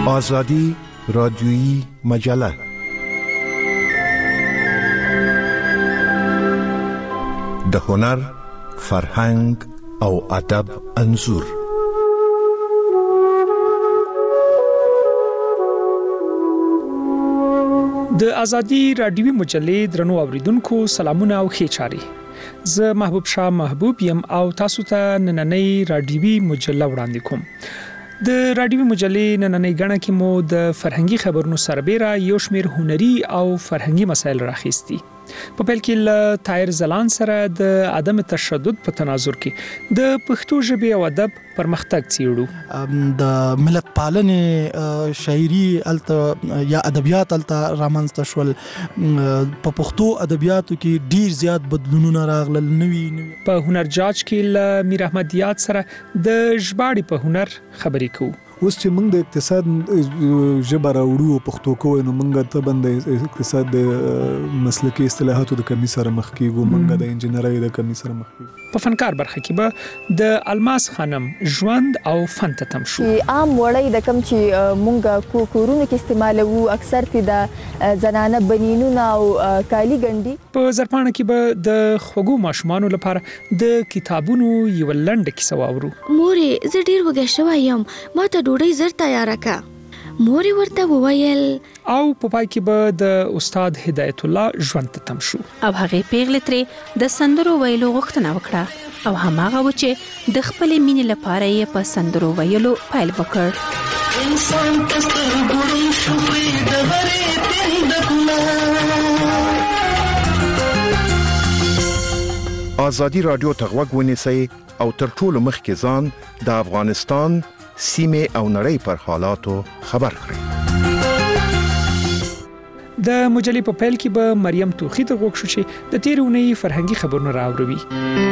آزادی رادیویی مجله. د هنر، فرهنګ او ادب انځور. د آزادی رادیویی مجلې درنو اوریدونکو سلامونه او ښه چاري. زه محبوب شاه محبوب یم او تاسو ته نننۍ رادیویی مجله وړاندې کوم. د رادیویی مجلې نننۍ غاڼه کې مو د فرهنګي خبرونو سربېره یو شمېر هنري او فرهنګي مسایل راخیستي. په پیل کې له طاهر زلان سره د عدم تشدد په تناظر کې د پښتو ژبې او ادب پرمختګ څیړو. د ملت پالنې شاعري الته یا ادبیات الته رامنځته شول. په پښتو ادبیاتو کې ډیر زیات بدلونونه راغلل. نوي په هنر جاج کې له میر احمد یاد سره د ژباړې په هنر خبرې کوو. اوس چې موږ د اقتصاد ژبه راوړو پښتو کوو، نو موږ ته بند اقتصاد د مسلکي اصطلاحاتو د کمی سره مخ کیږو، موږ د انجنیرۍ د کمی سره مخ کیږو. په فنکار برخه کې به د الماس خانم ژوند او فن ته تم شو. عام وړۍ د کم چې موږ کورونو کې استعمالوو اکثر تی د زنانه بنینونه او کالی ګنډي. په زرپانه کې به د خوګو ماشومانو لپاره د کتابونو یو لنډه کیسه واورو. مورې زه ډیر وګه شوی یم، ما ته ډوډۍ زر تیار کړه. مورې ورته وویل. او په پای کې به د استاد هدایت الله ژوند ته تم شو. او هغه پیغلې ترې د سندرو ویلو غوښتنه وکړه او هماغه و چې د خپلې مینې لپاره یې په سندرو ویلو پیل وکړ. انسان تستر ګوري شوې د هرې پندکونه. آزادی رادیو ته غوږ ونیسئ او تر ټولو مخکې ځان د افغانستان سیمه او نړۍ پر حالاتو خبر کړئ. د مجلې په پیل کې به مریم توخی ته غوښ شو چې د تیر اونۍ فرهنګي خبرونه راوړي.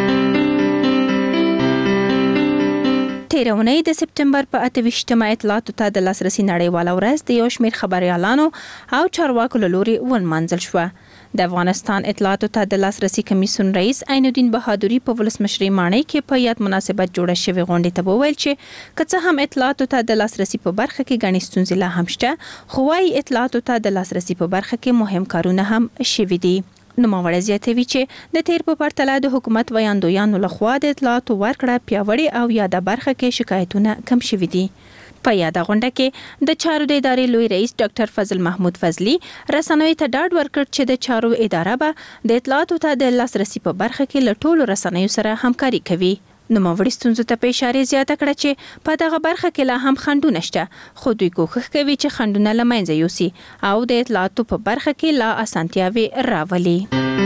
تیر اونۍ د سپتمبر په 28مه اطلاعاتو ته د لاسرسي نړیواله ورځ د یو شمېر خبريالانو او چارواکو له لوري ونمانځل شوه. د افغانستان اطلاعاتو ته د لاسرسي کمیسیون رئیس عین الدین بهادری په ولسمشرۍ ماڼۍ کې په یاد مناسبت جوړه شوې غونډې ته وویل چې که څه هم اطلاعاتو ته د لاسرسي په برخه کې غني ستونزې لا هم شته، خو وايي اطلاعاتو ته د لاسرسي په برخه کې مهم کارونه هم شوي دي. نوموړی زیاتوي چې د تیر په پرتله د حکومت ویاندویانو لخوا د اطلاعاتو ورکړه پیاوړې او یاده برخه کې شکایتونه کم شوي دي. په یاده غونډه کې د چارو د ادارې لوی رئیس ډاکټر فضل محمود فضلی رسنوي ته ډاډ ورکړ چې د چارو اداره به د اطلاعاتو ته د لاسرسي په برخه کې له ټولو رسنیو سره همکاري کوي. نوموړي ستونزو ته په اشاره زیاته کړه چې په دغه برخه کې لا هم خنډونه شته، خو دوی کوښښ کوي چې خنډونه له منځه یوسي او د اطلاعاتو په برخه کې لا اسانتیاوي راولي.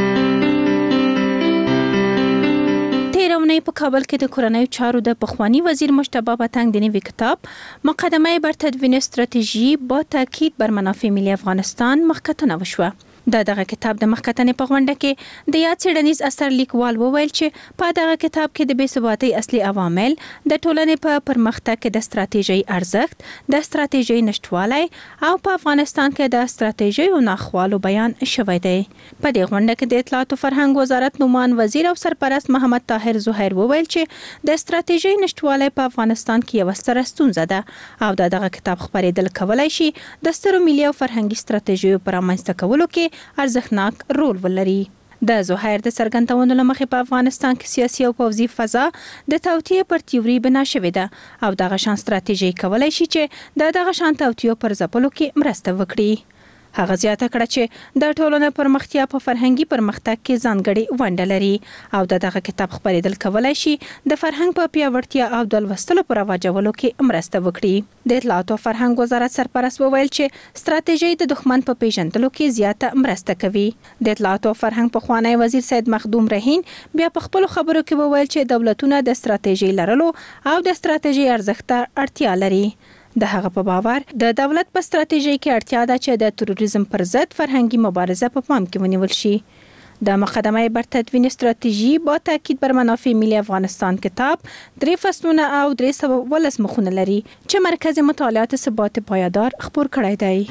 په کابل کې د کورنیو چارو د پخوانی وزیر مجتبی پتنګ د نوي کتاب مقدمه بر تدوین استراتیژی با تاکید بر منافع ملی افغانستان مخکتونه وشوه. دغه کتاب د مخکتنې په غونډه کې د یاد څېړنیز اثر لیکوال وویل چې په دغه کتاب کې د بې ثباتۍ اصلي عوامل، د ټولنې په پرمختګ کې د ستراتیژۍ ارزښت، د ستراتیژۍ نشټوالی او په افغانستان کې د ستراتیژۍ او ناخوالو بیان شوی دی. په دې غونډه کې د اطلاعات او فرهنګ وزارت نومان وزیر او سرپرست محمد طاهر زهیر وویل چې د ستراتیژۍ نشټوالی په افغانستان کې یو ستره ستونزه ده او دغه کتاب خپرېدل کولای شي د سترو ملي او فرهنګي ستراتیژیو پر رامنځته کولو کې ارزښتناک رول ولري. د زهیر د څرګندونو له مخې په افغانستان کې سیاسي او پوځي فضا د توطیې پر تیوري بنا شوې ده او دغه شان ستراتیژي کولای شي چې دغه شان توطیو پر ځپلو کې مرسته وکړي. هغه زیاته کړه چې د ټولنې پرمختیا په فرهنګي پرمختګ کې ځانګړې ونډه لري او دغه کتاب خپرېدل کولای شي د فرهنګ په پیاوړتیا او د لوستلو پر رواجولو کې مرسته وکړي. د اطلاعات او فرهنګ وزارت سرپرست وویل چې ستراتیژي د دښمن په پیژندلو کې زیاته مرسته کوي. د اطلاعات او فرهنګ پخوانی وزیر سید مخدوم رهین بیا په خپل خبرو کې وویل چې دولتونه د ستراتیژي لرلو او د ستراتیژي ارزښت ته اړتیا لري. د هغه په باور د دولت په ستراتیژي کې اړتیا ده چې د تروریزم پر ضد فرهنګي مبارزه په پام کې ونیول شي. د مقدمه بر تدوین استراتیژی با تاکید بر منافع ملی افغانستان کتاب 3 فصلونه او 312 مخونه لري چې مرکز مطالعات ثبات پایدار خپور کړی دی.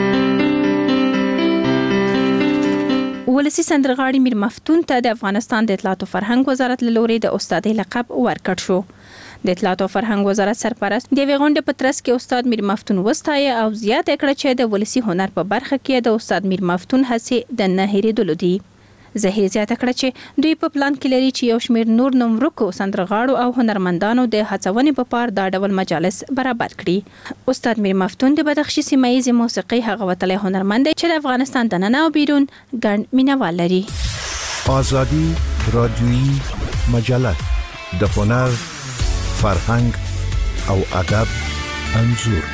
ولسی سندرغاړي میر مفتون ته د افغانستان د اطلاعات او فرهنګ وزارت له لوري د استادۍ لقب ورکړ شو. د اطلاعات او فرهنګ وزارت سرپرست د غونډې په ترڅ کې استاد میر مفتون وستایه او زیاته کړه چې د ولسی هنر په برخه کې د استاد میر مفتون هڅې د نه هېرېدلو دي. زهیر زیاته کړه چې دوی په پلان کې لري چې یو شمېر نور نومورکو سندرغاړو او هنرمندانو د هڅونې په پار دا ډول مجالس برابر کړي. استاد میر مفتون د بدخشي سیمه ییزې موسیقۍ هغه وتلی هنرمند دی چې د افغانستان دننه او بیرون ګڼ مینوال لري. آزادی رادیویی مجله د هنر، فرهنګ او ادب انځور.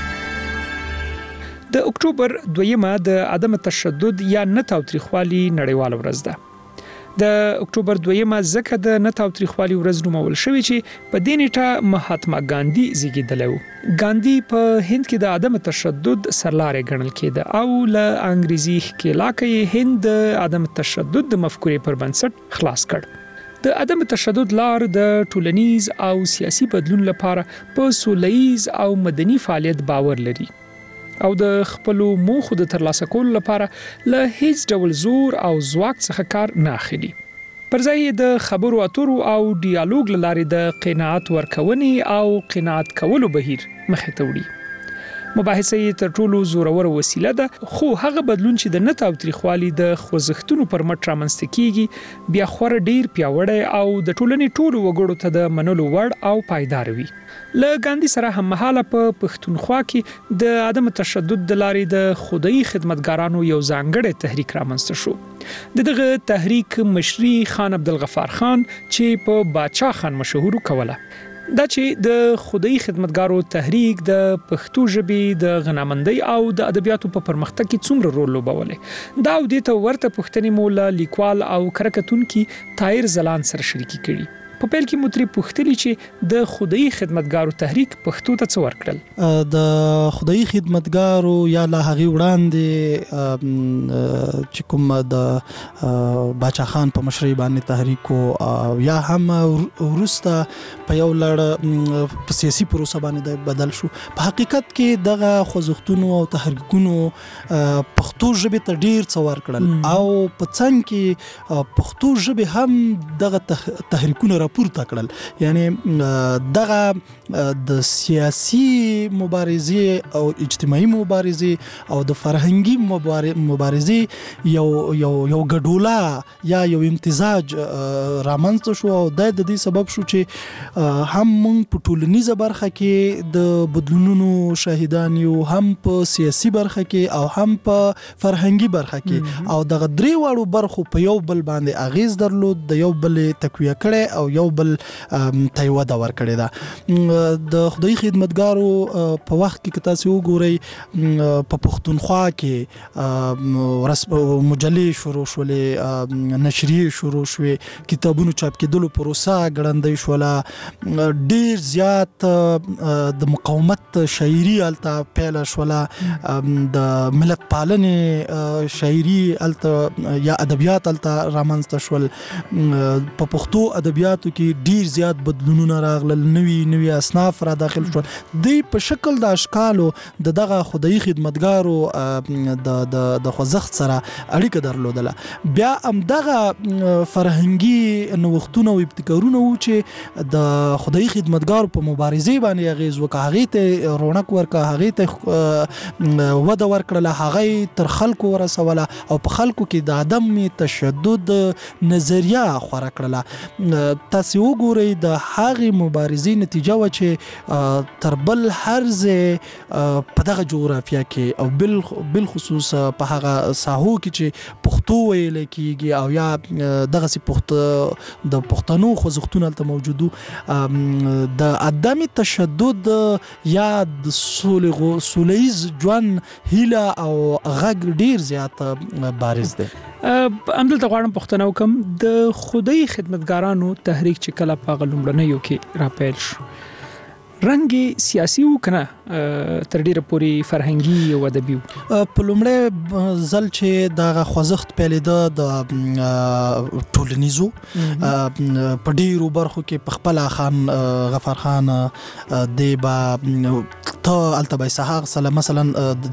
د اکتوبر 2 د عدم تشدد یا نه تاوتریخوالي نړیواله ورځ ده. د اکتوبر 2 ځکه د نه تاوتریخوالي ورځ نومول شوې چې په دې نیټه مهاتما ګاندی زیږیدلی و. ګاندی په هند کې د عدم تشدد سرلارې ګڼل کېده او له انګریزي ښکېلاکه هند د عدم تشدد د مفکورې پر بنسټ خلاص کړ. د عدم تشدد لار د ټولنیز او سیاسي بدلون لپاره په سوله‌ییز او مدني فعالیت باور لري او د خپل موخو د ترلاسه کولو لپاره له هیڅ ډول زور او ځواک څخه کار نه اخلي. پر ځای د خبرو اترو او ډیالوګ لارې د قناعت ورکونې او قناعت کولو بهیر مخې ته وړي. مباحثه تر ټولو زورور وسیله ده، خو هغه بدلون چې د نه تاوتریخوالي د خوځښتونو پر مټ رامنځته کیږي بیا خورا ډیر پیاوړی او د ټولنې ټولو وګړو ته د منلو وړ او پایدار وي. له ګاندی سره هممهاله په پښتونخوا کې د عدم تشدد د لارې د خودي خدمتګارانو یو ځانګړی تحریک رامنځته شو. دغه تحریک مشري خان عبدالغفار خان چې په باچا خان مشهور کوله. دا چې د خودي خدمتګارو تحریک د پښتو ژبې د غنامندۍ او د ادبیاتو په پرمختګ کې څومره رول لوبولی دا او دې ته ورته پوښتنې مو له لیکوال او کرکټونکي طاهر زلان سره شریکي کړي. په پیل کې مو ترې پوښتلي چې د خودي خدمتګارو تحریک پښتو ته څه ورکړل. د خودي خدمتګارو یا لا هغې وړاندې چې کوم د باچا خان په مشرۍ باندې تحریک او یا هم وروسته په یو لړ په سیاسي پروسه باندې بدل شو. په حقیقت کې دغه خوځښتونو او تحریکونو پښتو ژبې ته ډیر څه ورکړل او په څنګ کې پښتو ژبې هم دغه تحریکونه راپورته کړل. یعنی دغه د سیاسي مبارزې او اجتماعي مبارزې او د فرهنګي مبارزې یو ګډوله یا یو امتزاج رامنځته شو او د دې سبب شو چې هم موږ په ټولنیزه برخه کې د بدلونونو شاهدان یو، هم په سیاسي برخه کې او هم په فرهنګي برخه کې او دغه درې واړو برخو په یو بل باندې اغیز درلود، د یو بل تقویه کړي او یو بل تایوده ورکړي. دا د خدای خدمتګارو په وخت کې تاسو وګورئ په پښتونخوا کې مجلې شروع شولې، نشریې شروع شوې، کتابونو چاپ کېدلو پروسه ګړندۍ شوله، ډیر زیات د مقاومت شاعري الته پیل شوله، د ملت پالنې شاعري الته یا ادبیات الته رامنځته شول. په پښتو ادبیاتو کې ډیر زیات بدلونونه راغلل، نوي اصناف را داخل شول. د په شکل د اشکالو دغه خدای خدمتګارو د خوځښت سره اړیکه درلودله. بیا هم دغه فرهنګي نوښتونه او ابتکارونه و چې د خدای خدمتګارو په مبارزې باندې اغیز وکړه، هغې ته رونق ورکړه، هغې ته وده ورکړله، هغه تر خلکو ورسوله او په خلکو کې د عدم تشدد نظریه خوره کړله. تاسو وګورئ د هغې مبارزې نتیجه و چې تر بل هر ځای په دغه جغرافیه کې او بالخصوص په هغه ساحو کې چې پښتو ویل کېږي او یا دغسې د پښتنو خوځښتونه هلته موجود د عدم تشدد یا د سولهییز ژوند هیله او غږ ډیر زیات بارز دی. همدلته غواړم پوښتنه وکم د خدای خدمتګارانو تحریک چې کله په لومړنیو کې راپیل شو رنګ سیاسي و کنه تر ډیره پورې فرهنګي او ادبي په لومړی ځل چې دا خوځښت پیلېده د ټولنیزو په ډیرو برخو کې په خپل خان غفار خان دیبا ته التبای سحاق سلام مثلا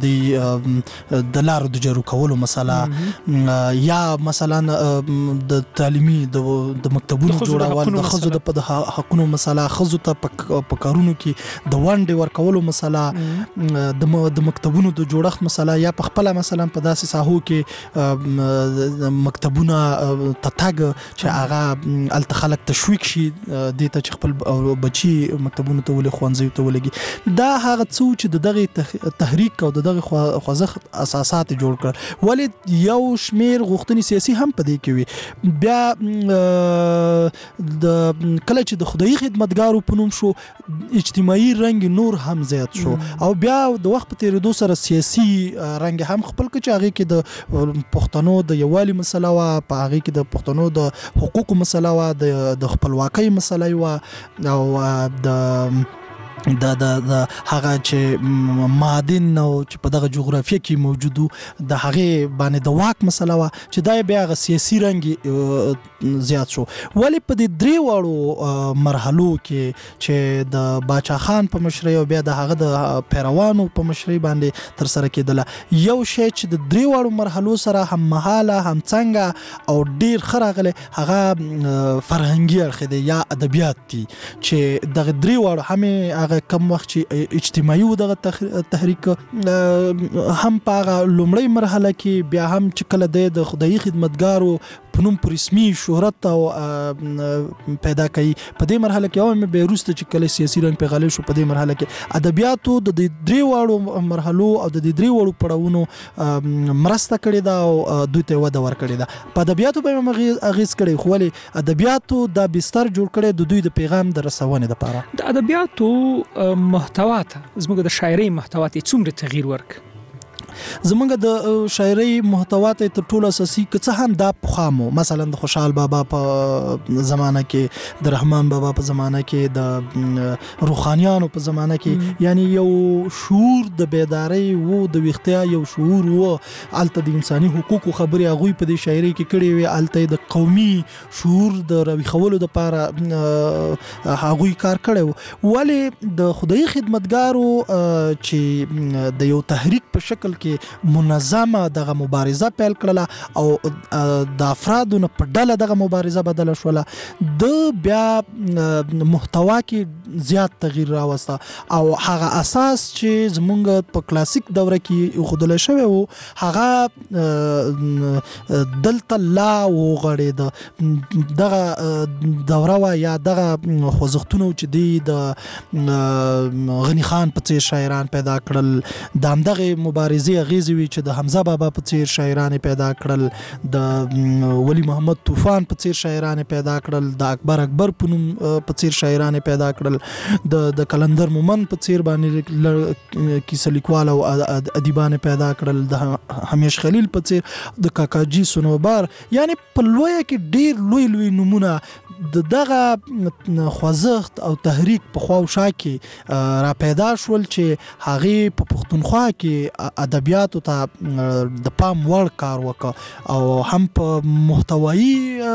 د لارو د جارو کولو مسله یا مثلا د تعلیمي د مکتبونو جوړول د خزو د حقونو مسله خزو ته په کارونو کې د وانډې ورکولو مسله د مکتبونو د جوړښت مسله یا په خپل مثلا په داسې ساحو کې مکتبونه تتاګ چې هغه التخلق تشویق شي د ته خپل بچي مکتبونو ته ولې خوانځي ته ولګي دا هغه څو چې دغه تحریک او دغه خوځښت اساسات جوړ کړ ولې یو شمیر غوښتنې سیاسي هم پدې کې وي بیا د کله چې د خدای خدمتګارو په نوم شو اجتماعي رنګ نور هم زیات شو او بیا د وخت په تیریدو سره سیاسي رنګ هم خپل کې هغه کې د پښتنو د یووالي مسله وا په هغه کې د پښتنو د حقوقو مسله وا د خپلواکۍ مسله وا او د هغه چې معادن او چې په دغه جغرافیه کې موجودو د هغه باندې د واک مسله وا چې دا بیا غ سیاسي رنګ زیات شو ولی په دې درې وړو مرحلو کې چې د باچا خان په مشرۍ او بیا د هغه د پیروانو په مشرۍ باندې تر سره کېدله یو شی چې د درې وړو مرحلو سره هم مهاله هم څنګه او ډیر خراغله هغه فرهنګي اړخ دی یا ادبیات دي چې د درې وړو هم کم وخت چې اجتماعي و دغه تحریک هم په لومړی مرحله کې بیا هم چې کله د خدای خدمتګارو په نوم پر رسمي شهرت او پیدا کړي په دې مرحله کې هم به روسته چې کله سیاسي رنګ په غالب شو په دې مرحله کې ادبیاتو د درې وړو مرحلو او د درې وړو پړاوونو مرسته کړې ده او دوی ته وده ورکړې ده په ادبیاتو به اغیز کړي خو ولې ادبیاتو د بستر جوړ کړي د دوی د پیغام د رسونې لپاره د ادبیاتو محتوا ته زموږ د شاعرۍ محتوا ته څومره تغییر ورک زمونږ د شاعرۍ محتوا ته تر ټولو اساسي که هم دا پخامو مثلا د خوشحال بابا په زمانه کې د رحمان بابا په زمانه کې د روحانيانو په زمانه کې یعنی یو شعور د بیداری وو د وختیا یو شعور وو الته د انساني حقوقو خبري هغه په دې شاعرۍ کې کړي وي الته د قومي شعور د روي خولو د پاره هغه کار کړي ولی د خدای خدمتګارو چې د یو تحریک په شکل کې منظمه دغه مبارزه پیل کړله او د افرادو په ډله دغه مبارزه بدله شوله د بیا محتوا کې زیات تغییر راوسته او هغه اساس چې زمونږ په کلاسیک دوره کې خودل شوی وو هغه دلته لا وغړید دغه دوره وا یا دغه خوځښتونو چې دی د غنی خان په څیر شاعران پیدا کړل د همدغه مبارزه غیزي وی چې د حمزه بابا په څیر شاعران پیدا کړل د ولی محمد طوفان په څیر شاعران پیدا کړل د اکبر په نوم په څیر شاعران پیدا کړل د کلندر مومن په څیر باندې کیسه لیکوال او ادیبان پیدا کړل د همیش خلیل په څیر د کاکاجی سنوبار یعنی په لوی کې ډیر لوی نمونه دغه خوځښت او تحریک په خواوشا کې را پیدا شول چې هغه په پښتونخوا کې ادبیاتو ته د پام وړ کار وکړ او هم په محتوایی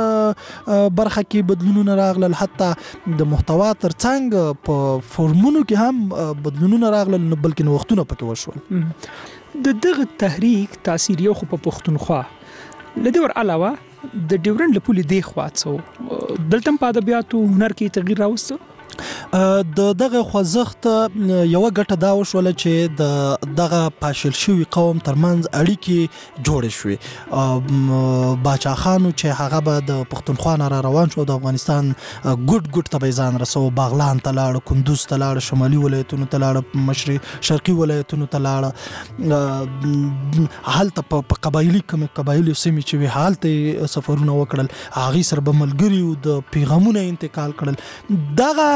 برخه کې بدلونونه راغلل حتی د محتوا ترڅنګ په فورمونو کې هم بدلونونه راغلل بلکې نوښتونه پکې وشول د دغه تحریک تاثیر یو خو په پښتونخوا لدې ور علاوه د ډیورنډ لپاره دی خواڅو دلته په ادبیاتو هنر کې تغییر راوسته دغه خوځښت یو ګټه دا وشول چې دغه پاشل شوی قوم ترمنځ اړیکې جوړې شوې باچا خانو چې هغه به د پښتونخوا نه روان شو د افغانستان ګډ ته ځان رسو باغلان ته لاړ کندوز ته لاړ شمالي ولایتونو ته لاړ مشرقي شرقي ولایتونو ته لاړ حالت په قبایلی سیمې چې حالت سفرونه وکړل هغه سره به ملګری او د پیغامونو انتقال کړل دغه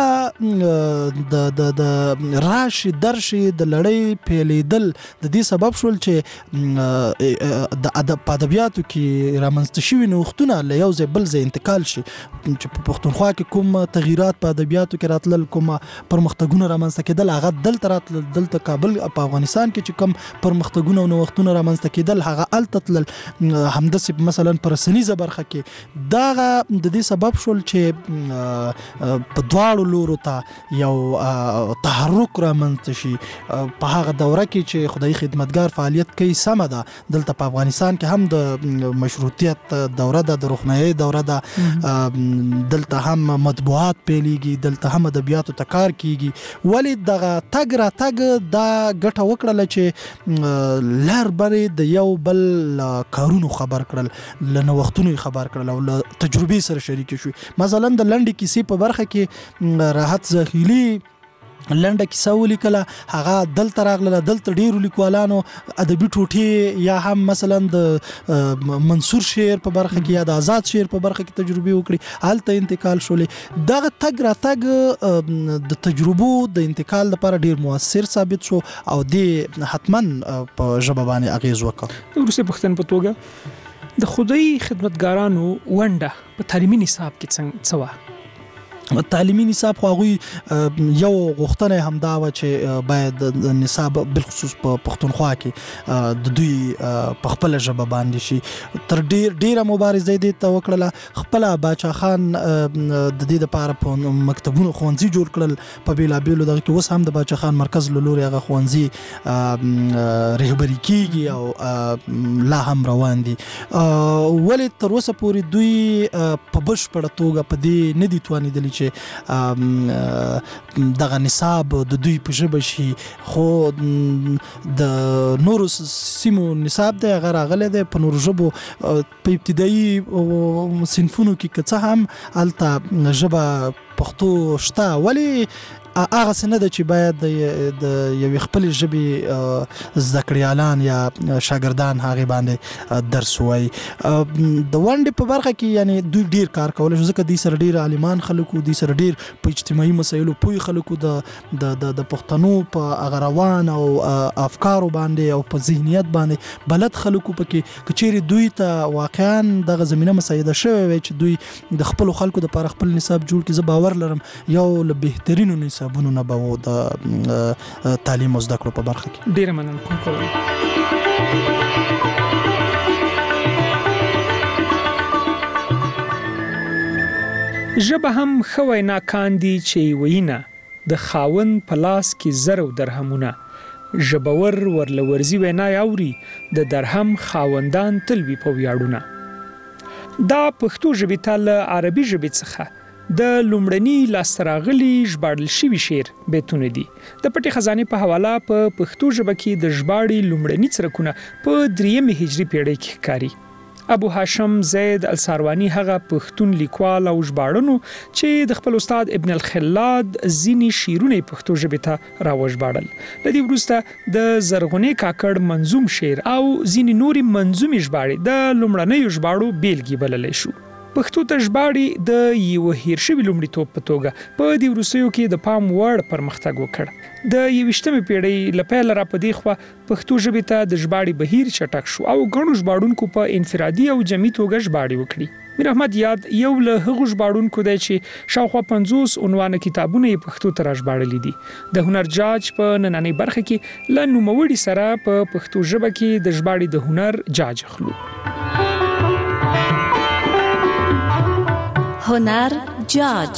د راشي درشي د لړۍ پیلېدل د دې سبب شول چې د ادبیاتو کې رامنځته شوي نوښتونه له یو ځای بل ځای انتقال شي چې په پښتونخوا کې کوم تغییرات په ادبیاتو کې راتلل کوم پرمختګونه رامنځته کېدل هغه دلته راتلل دلته کابل په افغانستان کې چې کوم پرمختګونه او نوښتونه رامنځته کېدل هغه الته تلل همداسې مثلا پر رسنیزه برخه کې دغه د دې سبب شول چې په دواړو لورو ته یو تحرک رامنځته شي په هغه دوره کې چې خدای خدمتګار فعالیت کوي سمه ده دلته په افغانستان کې هم د مشروطیت دوره ده د روښنایي دوره ده دلته هم مطبوعات پیلېږي دلته هم ادبیاتو ته کار کیږي ولې دغه تګ راتګ دا ګټه وکړله چې لر برې د یو بل کارونو خبر کړل له نوښتونو خبر کړل او له تجربې سره شریک شوي مثلا د لنډې کیسې په برخه کې راحت زخیلي لنډه کیسه ولیکله هغه دلته راغله دلته ډیرو لیکوالانو ادبي ټوټې یا هم مثلا د منصور شعر په برخه کې یا د آزاد شعر په برخه کې تجربه وکړي هلته انتقال شولې دغه تګ راتګ د تجربو د انتقال لپاره ډیر موثر ثابت شو او د حتما په ژبه باندې اغیز وکړ وروسته پښتون په توګه د خدای خدمتګارانو ونډه په تعلیمي نصاب کې څه تعلیمي نصاب خو هغوی یو غوښتنه همدا و چې باید د نصاب بالخصوص په پښتونخوا کې د دوی په خپل ژبه باندې شي تر ډیره مبارزه دې ته وکړله خپل باچا خان د دې لپاره په مکتبونو ښوونځي جوړ کړل په بیلابیلو دغه کې اوس هم د باچا خان مرکز له لوري هغه ښوونځي رهبري کیږي او لا هم روان دي ولې تر اوسه پورې دوی په بشپړه توګه په دې نه دي توانېدلي چې دغه نصاب د دوی په ژبه شي خو د نورو سیمو نصاب دی هغه راغلی دی په نورو ژبو په ابتدایي صنفونو کې که څه هم هلته ژبه پښتو شته ولې هغه څه نه ده چې باید د یوې خپلې ژبې زده کړیالان یا شاګردان هغې باندې درس ووایي د ونډې په برخه کې یعنې دوی ډیر کار کولی شو ځکه دوی سره ډیر عالمان خلک وو دوی سره ډیر په اجتماعي مسایلو پوه خلک وو د پښتنو په هغه روان او افکارو باندې او په ذهنیت باندې بلد خلک وو پکې که چیرې دوی ته واقعا دغه زمینه مساعده شوې وی چې دوی د خپلو خلکو دپاره خپل نصاب جوړ کړي زه باور لرم یو له بهترینو نصابونو نه به و د تعلیم او زده کړو په برخه کې ډیره مننه کوم ژبه هم ښه ویناکان دي چې وینا د خاوند په لاس کې زر او درهمونه ژبور ورلورزي وینا اوري د درهم خاوندان تل وی په ویاړونه دا پښتو ژبې ته له عربي ژبې څخه د لومړني لاسراغلي ژباړل شوي شعر بیتونه دي د پټې خزانې په حواله په پښتو ژبه کې د ژباړې لومړني څرکونه په 3 هجري پیړۍ کې ښکاري ابو هاشم زید الساروانی هغه پښتون لیکوال او ژباړنو چې د خپل استاد ابن الخلاد ځینې شعرونه پښتو ژبې ته راوژباړل لدی وروسته د زرغونې کاکړ منظوم شعر او ځینې نوري منظومي ژباړې د لومړنیو ژباړو بیلګې بللی شو پښتو ته ژباړې د یو هیر شوي لومړیتوب په توګه په دې وروستیو کې د پام وړ پرمختګ وکړ د 21مې پیړۍ له پیله را په دې خوا پښتو ژبې ته د ژباړې بهیر چټک شو او ګڼو ژباړونکو په انفرادي او جمعي توګه ژباړې وکړي میر احمد یاد یو له هغو ژباړونکو دی چې شاوخوا 50 عنوانه کتابونه یې پښتو ته راژباړلي دي د هنر جاج په نننۍ برخه کې له نوموړي سره په پښتو ژبه کې د ژباړې د هنر جاج اخلو هنر جاج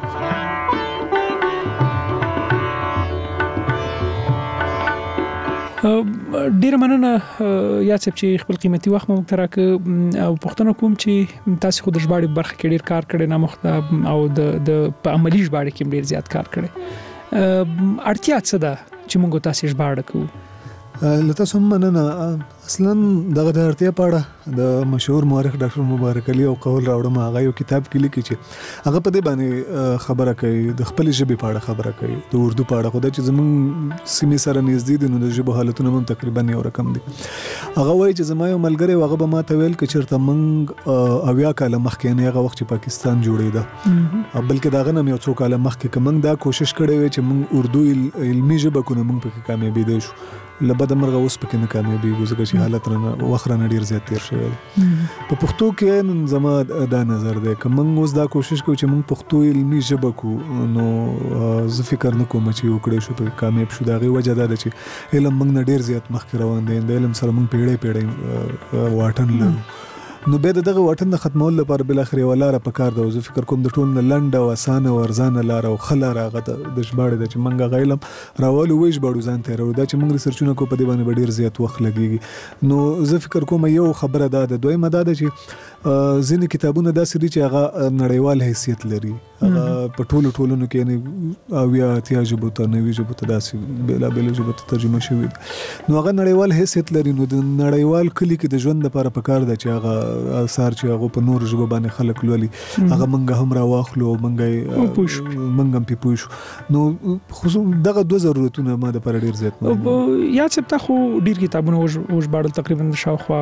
ډیر مننه یاسب چې خپل قیمتي وخت مو تراک او پښتنه کوم چې تاسو خود ژباړې برخه کې ډیر کار کړی نه مخته او د په عملی ژباړې کې ډیر زیات کار کړی اړتیا څه ده چې موږ تاسو ژباړه کوو لته سم مننه اصلا دغه د اړتیا پاړه د مشهور مورخ ډاکټر مبارک علي او قول راوړم هغه یو کتاب کې لیکي چې هغه په دې باندې خبره کوي د خپل ژبې پاړه خبره کوي د اردو پاړه خو دا چې زمونږ سیمې سره نږدې دي نو د ژبو حالتونه هم تقریبا یو رقم دي. هغه وایي چې زما یو ملګری هغه به ما ته ویل چې چېرته موږ 80 کاله مخکې نه هغه وخت چې پاکستان جوړېده بلکې دا غنم یو څو کاله مخکې که موږ دا کوشش کړی وی چې موږ اردو علمي ژبه کو نو موږ پکې کامیابېدی شو لبد مرغه اوس پکې نه کامیابېږو ځکه چې حالت رانه وخت رانه ډېر زیات تېر شوی دی. په پښتو کې نن زما دا نظر دی که موږ اوس دا کوشش کوو چې موږ پښتو علمي ژبه کو نو زه فکر نه کوم چې وکړی شو پکې کامیاب شو. د هغې وجه دا ده چې علم موږ نه ډېر زیات مخکې روان دی د علم سره موږ پیړۍ واټن لرو نو بیا دغه واټن د ختمولو لپاره بالاخره یوه لاره پکار ده. زه فکر کوم د ټولو نه لنډه او اسانه او ارزانه لاره او ښه لاره هغه د ژباړې ده چې موږ هغه علم راولو وژباړو ځان ته یې راوړو. دا چې موږ ریسرچونه کوو په دې باندې به ډېر زیات وخت لګېږي. نو زه فکر کوم یو خبره دا ده. دویمه دا ده چې ځینې کتابونه داسې دي چې هغه نړیوال حیثیت لري هغه په ټولو ټولنو کې یعنې 80 ژبو ته 90 ژبو ته داسې بېلابېلو ژبو ته ترجمه شوي دي نو هغه نړیوال حیثیت لري. نو د نړیوال کلي کې د ژوند لپاره پکار ده چې هغه اثار چې هغه په نورو ژبو باندې خلک لولي هغه موږ هم راواخلو او موږ هم پې پوه شو. نو دغه دوه ضرورتونه ما دپاره ډېر زیات یاد ثبته خو ډېر کتابونه وژباړل تقریبا شاوخوا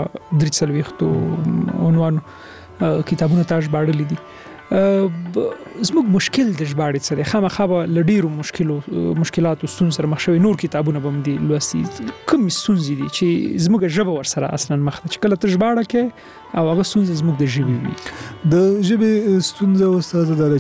43 عنوان کتابونه تا ژباړلي دي. زموږ مشکل د ژباړې څه دی؟ خامخا به له ډېرو مشکلاتو ستونزو سره مخ شوي نور کتابونه به هم دي لوستي. کومې ستونزې دي چې زموږ ژبه ورسره اصلا مخ ده چې کله ته ژباړه کوې او هغه ستونزې زموږ د ژبې وي؟ د ژبې ستونزه استاده دا ده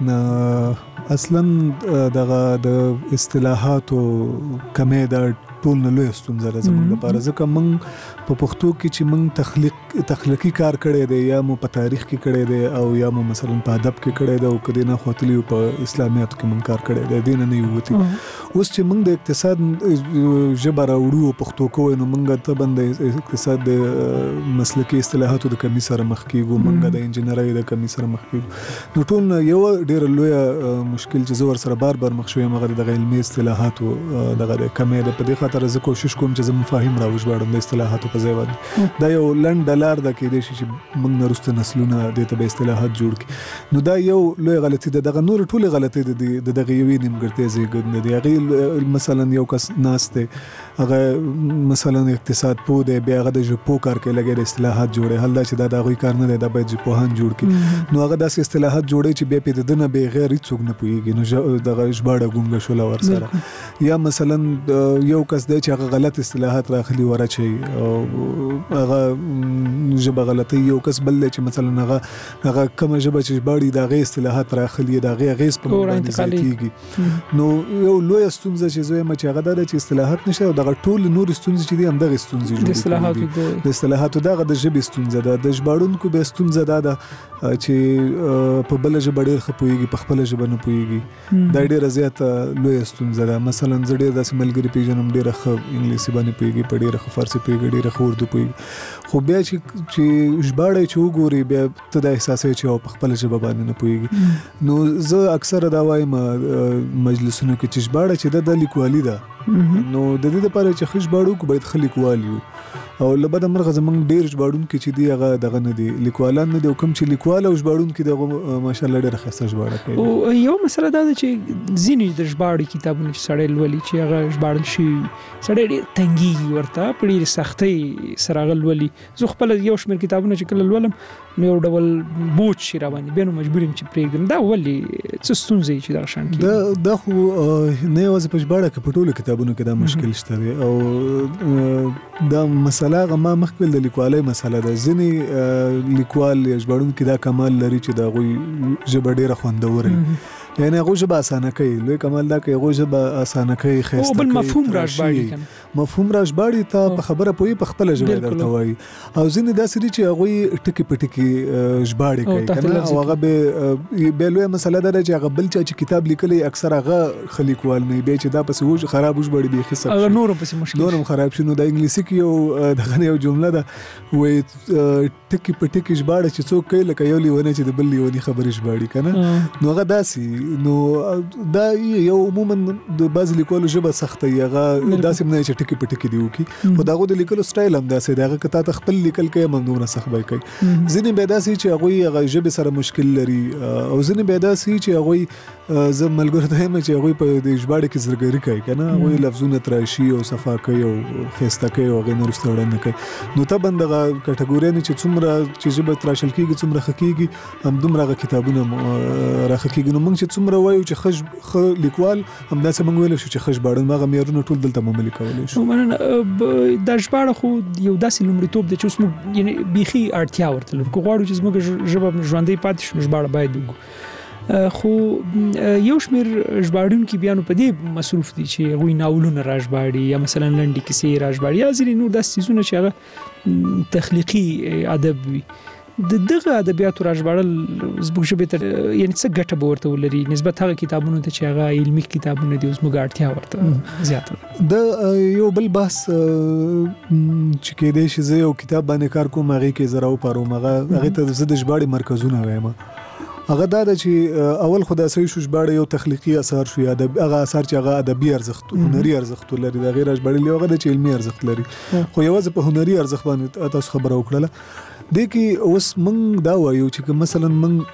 چې اصلا دغه د اصطلاحاتو کمی دا ټول نه لویه ستونزه ده زموږ لپاره ځکه موږ په پښتو کې چې موږ تخلیقي کار کړی دی یا مو په تاریخ کې کړی دی او یا مو مثلا په ادب کې کړی دی او که دې نه خوتلي په اسلامیاتو کې موږ کار کړی دی دې نه یو وتي. اوس چې موږ د اقتصاد ژبه راوړو او پښتو کوو نو موږ طبعا د اقتصاد د مسلکي اصطلاحاتو د کمی سره مخ کېږو موږ د انجینرۍ د کمی سره مخ کېږو. نو ټول یو ډېره لویه مشکل چې زه ورسره بار مخ شوی یم هغه دغه علمي اصطلاحاتو دغه د کمی ده. په دې خاطر زه کوشش کوم چې زه مفاهیم راوژباړم د اصطلاحاتو په ځای باندې. دا یو لنډه لار ده کېدای شي چې موږ نه وروسته نسلونه دې ته به اصطلاحات جوړ کړي. نو دا یو لوی غلطي ده. دغه نور ټولې غلطۍ د دغه یوې نیمګړتیا زېږنده دي. هغې مثلا یو کس ناست دی هغه مثلا اقتصاد پوه دی بیا هغه د ژبپوه کار کوي لګیا د اصطلاحات جوړوي. حال دا چې دا د هغوی کار نه دی دا باید ژبپوهان جوړ کړي. نو هغه داسې اصطلاحات جوړوي چې بیا پې د ده نه بغیر هېڅوک نه پوهېږي نو دغه ژباړه ګونګه شوله ورسره. یا مثلا یو کس دی چې هغه غلط اصطلاحات راخلي ورچوي او هغه ژبه غلطوي. یو کس بل دی چې مثلا هغه کومه ژبه چې ژباړي د هغې اصطلاحات راخلي د هغې اغېز په موږ باندې زیاتېږي. نو یو لویه ستونزه چې زه یم چې هغه دا ده چې اصطلاحات نشته او دغه ټول نورې ستونزې چې دي همدغې ستونزې جوړې د اصطلاحاتو دغه د ژبې ستونزه ده. د ژباړونکو بیا ستونزه دا ده چې په بله ژبه ډېر ښه پوهېږي په خپله ژبه نه پوهېږي. دا ډېره زیاته لویه ستونزه ده. مثلا زه ډېر داسې ملګري پېژنم ډېره ښه انګلیسي باندې پوهېږي په ډېره ښه فارسي پوهېږي ډېره ښه اردو پوهېږي خو بیا چې ژباړی چې وګوري بیا ته دا احساسوي چې او په خپله ژبه باندې نه پوهېږي. نو زه اکثره دا وایم مجلسونو کې چې ژباړه چې ده د لیکوالي ده نو د دې لپاره چې ښه ژباړونکو باید ښه لیکوال یو او له بده مرغه زموږ ډېر ژباړونکي چې دي هغه دغه نه دي لیکوالان نه دي او کوم چې لیکوال او ژباړونکي دي هغه ماشاءالله ډېره ښایسته ژباړه کوي. او یو مسله دا ده چې ځینې د ژباړې کتابونه چې سړی لولي چې هغه ژباړل شوي سړی ډېر تنګېږي ورته په ډېرې سختۍ سره هغه لولي. زه خپله یو شمېر کتابونه چې کله لولم نو یو ډول بوج شي راباندې بیا نو مجبور یم چې پرېږدم. دا ولې څه ستونزې چې دغه شان کېږي؟ دا خو نه یوازې په ژباړه کې په ټولو کتابونو کې دا مشکل شته دی او دا مسله هغه ما مخکې د لیکوالۍ مسله ده. ځینې لیکوال یا ژباړونکي دا کمال لري چې د هغوی ژبه ډېره خوندوره وي یعنی هغوی ژبه اسانه کوي. لوی کمال دا کوي هغوی ژبه اسانه کوي ښایسته کوي بل مفهوم را ژباړي مفهوم را ژباړي ته په خبره پوهي په خپله ژبه درته وایي. او ځینې داسې دي چې هغوی ټکي په ټکي ژباړي کوي کنه او هغه بیا لویه مسله دا ده چې هغه بل چا چې کتاب لیکلی اکثر هغه ښه لیکوال نه وي بیا چې دا پسې خراب وژباړي بیخي سخت هغه نور پسې مشکل نور هم خراب شي. نو د انګلیسي کې یو دغه یو جمله ده وایي ټکي په ټکي ژباړه چې څوک کوي لکه یو لیونی چې د بل لیوني خبرې ژباړي کنه. نو هغه داسې نو دا یو عموما د بعضې لیکوالو ژبه سخته وي هغه داسې نه چې ټکی په ټکی دی وکي او داغه د لیکلو سټایل هم داسې دغه کته تخپل لیکل کې ممنوع سخت به کوي ځینې به داسې چې هغه ژبه سره مشکل لري او ځینې به داسې چې هغه زم ملګری ته هم چې هغه په دې ژباړه کې زرګری کوي کنه هغه لفظونه تراشي او صفا کوي او خسته کوي او غیر نورستوړنه کوي نو ته بندغه کټګوري نه چې څومره چې ژبه تراشل کیږي څومره حقيقي هم دومره کتابونه راخکیږي نو موږ چې څومره وایو چې خ لیکوال هم داسې موږ ویل شو چې خ ژباړن ماغه معیارونه ټول دلته مملي کولای شو مننه د ژباړه خو یو داسې لومړیتوب دی چې موږ یعنی بيخي اړتیا ورته لرو کوغواړو چې موږ ژبه ژوندۍ پاتې شو ژباړه باید وګورو خو یو شمیر ژباړونکو بیا نو په دې مصروف دي چې غوي ناولونه راژباړي یا مثلا لنډي کیسې راژباړي یا ځینې نور داسې چیزونه چې هغه تخلیقي ادب وي دغه ادبیاتو راژباړل زموږ ژبې ته یعنی څه ګټه به ورته ولري نسبت هغه کتابونو ته چې هغه علمي کتابونه دي زموږ اړتیا ورته زیاته ده یو بل بحث چې کېدای شي زه یو کتاب باندې کار کوم هغه کې زراو پاروم هغه ته د ژباړې مرکزونه وایم هغه دا چې اول خدای سوي شو ژباړه یو تخلیقي اثر شو یا هغه اثر چې هغه ادبي ارزښت هنري ارزښت لري دا غیر ژباړه هغه د علمي ارزښت لري خو یوازې په هنري ارزښت باندې تاسو خبره وکړه د کې اوس موږ دا وایو چې مثلا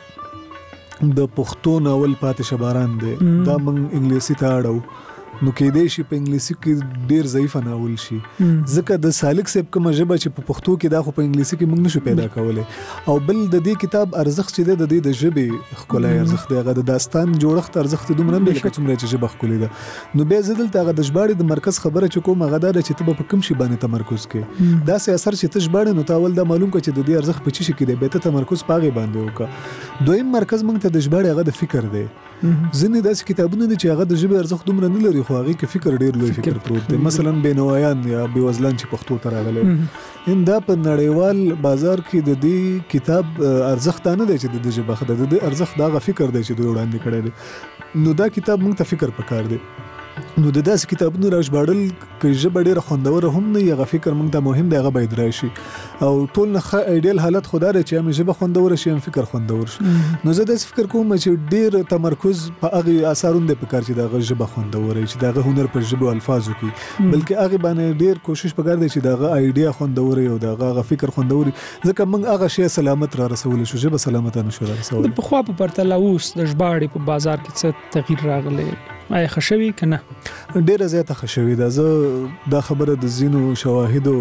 موږ د پښتو ناول پاتې شباران دي دا موږ انګلیسي ته اړو نو کې دې شي په انګلیسي کې ډیر ضعیف ناول شي ځکه د سالک صاحب کوم ژبه چې په پښتو کې دا خو په انګلیسي کې موږ نشو پیدا کولای او بل د دې کتاب ارزښت چې د دې د ژبې خلای ارزښت دی د داستان جوړښت ارزښت دومره نه لکه څومره چې ژبه خلای ده نو به زدل ته د ژباړې د مرکز خبره چې کوم غدار چې ته په کوم شي باندې تمرکز کې دا سه اثر چې ته ژباړې نو تاول دا معلوم کړي چې د دې ارزښت په چی شي کې دی به ته تمرکز پاغه باندې وکړه دویم مرکز موږ ته د ژباړې هغه د فکر دی ځینې داسې کتابونه دي چې هغه د ژبې ارزښت دومره نه لري خو هغه کې فکر ډیر لوی فکر پروت دی مثلا بینوایان یا بیوزلان چې پښتو ته راغلي ان دا په نړیوال بازار کې د دې کتاب ارزښت نه دی چې د ژبه خدای د ارزښت دا فکر دی چې دوی وړاندې کړی دی نو دا کتاب موږ ته فکر پکار دی نو د داسې کتابونو راژباړل کې ژبه ډیره خوندور هم نه یغه فکر موږ ته مهم دی هغه باید راشي او ټول نه ایډیل حالت خدای چې هم ژبه خوندور شي هم فکر خوندور شي نو زه د فکر کوم چې ډیر تمرکز په هغه اثرونه د فکر چې د ژبه خوندور شي د هنر په ژبه او الفاظو کې بلکې هغه باندې ډیر کوشش وکړ چې د ایډیا خوندور او د فکر خوندور ځکه موږ هغه شی سلامت را رسول شو ژبه سلامت نه شو را رسول په خو په پرتله اوس د ژباړې په بازار کې څه تغییر راغلی آیا خشوي کنه ډیره زیاته خشوي دا زه دا خبره د زینو شواهد